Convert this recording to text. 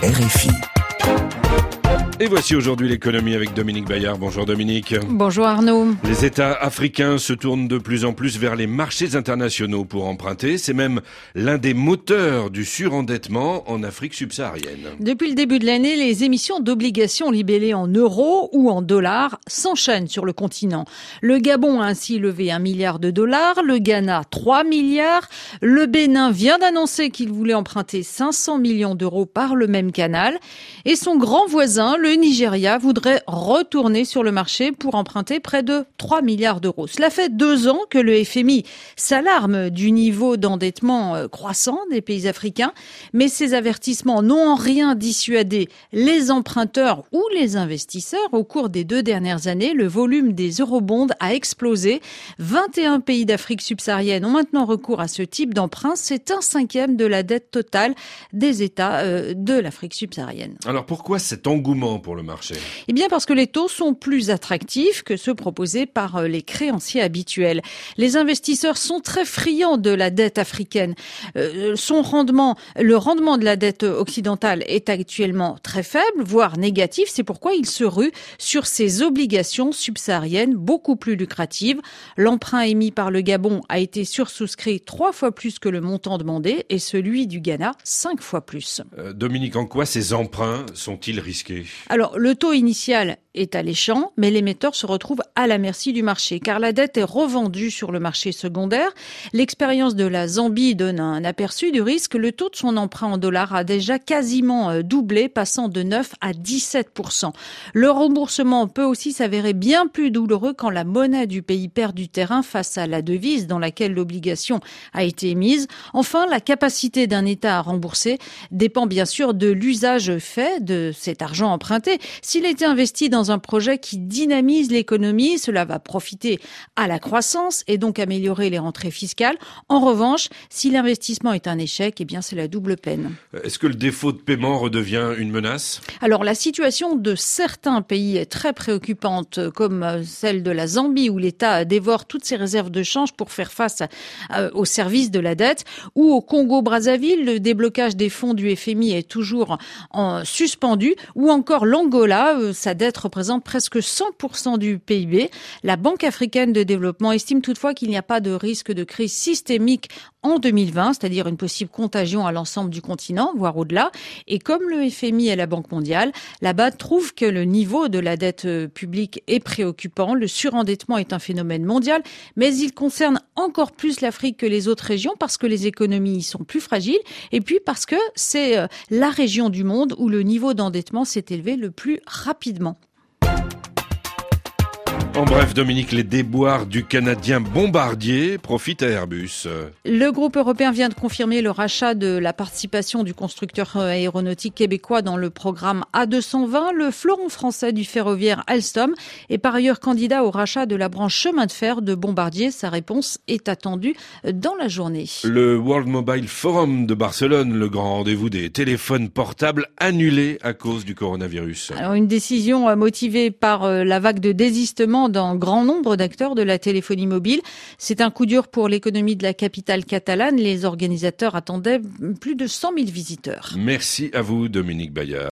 RFI. Et voici aujourd'hui l'économie avec Dominique Bayard. Bonjour Dominique. Bonjour Arnaud. Les États africains se tournent de plus en plus vers les marchés internationaux pour emprunter. C'est même l'un des moteurs du surendettement en Afrique subsaharienne. Depuis le début de l'année, les émissions d'obligations libellées en euros ou en dollars s'enchaînent sur le continent. Le Gabon a ainsi levé 1 milliard de dollars, le Ghana 3 milliards, le Bénin vient d'annoncer qu'il voulait emprunter 500 millions d'euros par le même canal et son grand voisin, le Nigeria, voudrait retourner sur le marché pour emprunter près de 3 milliards d'euros. Cela fait 2 ans que le FMI s'alarme du niveau d'endettement croissant des pays africains, mais ces avertissements n'ont en rien dissuadé les emprunteurs ou les investisseurs. Au cours des 2 dernières années, le volume des eurobonds a explosé. 21 pays d'Afrique subsaharienne ont maintenant recours à ce type d'emprunt. C'est 1/5 de la dette totale des États de l'Afrique subsaharienne. Alors pourquoi cet engouement pour le marché? Eh bien parce que les taux sont plus attractifs que ceux proposés par les créanciers habituels. Les investisseurs sont très friands de la dette africaine. Le rendement de la dette occidentale est actuellement très faible, voire négatif. C'est pourquoi ils se ruent sur ces obligations subsahariennes beaucoup plus lucratives. L'emprunt émis par le Gabon a été sursouscrit 3 fois plus que le montant demandé et celui du Ghana 5 fois plus. Dominique, en quoi ces emprunts sont-ils risqués? Alors, le taux initial est alléchant, mais l'émetteur se retrouve à la merci du marché, car la dette est revendue sur le marché secondaire. L'expérience de la Zambie donne un aperçu du risque. Le taux de son emprunt en dollars a déjà quasiment doublé, passant de 9 à 17%. Le remboursement peut aussi s'avérer bien plus douloureux quand la monnaie du pays perd du terrain face à la devise dans laquelle l'obligation a été émise. Enfin, la capacité d'un État à rembourser dépend bien sûr de l'usage fait de cet argent emprunté. S'il était investi dans un projet qui dynamise l'économie, cela va profiter à la croissance et donc améliorer les rentrées fiscales. En revanche, si l'investissement est un échec, eh bien c'est la double peine. Est-ce que le défaut de paiement redevient une menace? Alors la situation de certains pays est très préoccupante, comme celle de la Zambie où l'État dévore toutes ses réserves de change pour faire face au service de la dette, ou au Congo-Brazzaville, le déblocage des fonds du FMI est toujours suspendu, ou encore l'Angola, sa dette représente presque 100% du PIB. La Banque africaine de développement estime toutefois qu'il n'y a pas de risque de crise systémique en 2020, c'est-à-dire une possible contagion à l'ensemble du continent, voire au-delà. Et comme le FMI et la Banque mondiale, la BAD trouve que le niveau de la dette publique est préoccupant. Le surendettement est un phénomène mondial, mais il concerne encore plus l'Afrique que les autres régions parce que les économies y sont plus fragiles et puis parce que c'est la région du monde où le niveau d'endettement s'est élevé le plus rapidement. En bref, Dominique, les déboires du Canadien Bombardier profitent à Airbus. Le groupe européen vient de confirmer le rachat de la participation du constructeur aéronautique québécois dans le programme A220. Le fleuron français du ferroviaire Alstom est par ailleurs candidat au rachat de la branche chemin de fer de Bombardier. Sa réponse est attendue dans la journée. Le World Mobile Forum de Barcelone, le grand rendez-vous des téléphones portables annulé à cause du coronavirus. Alors, une décision motivée par la vague de désistement d'un grand nombre d'acteurs de la téléphonie mobile. C'est un coup dur pour l'économie de la capitale catalane. Les organisateurs attendaient plus de 100 000 visiteurs. Merci à vous, Dominique Bayard.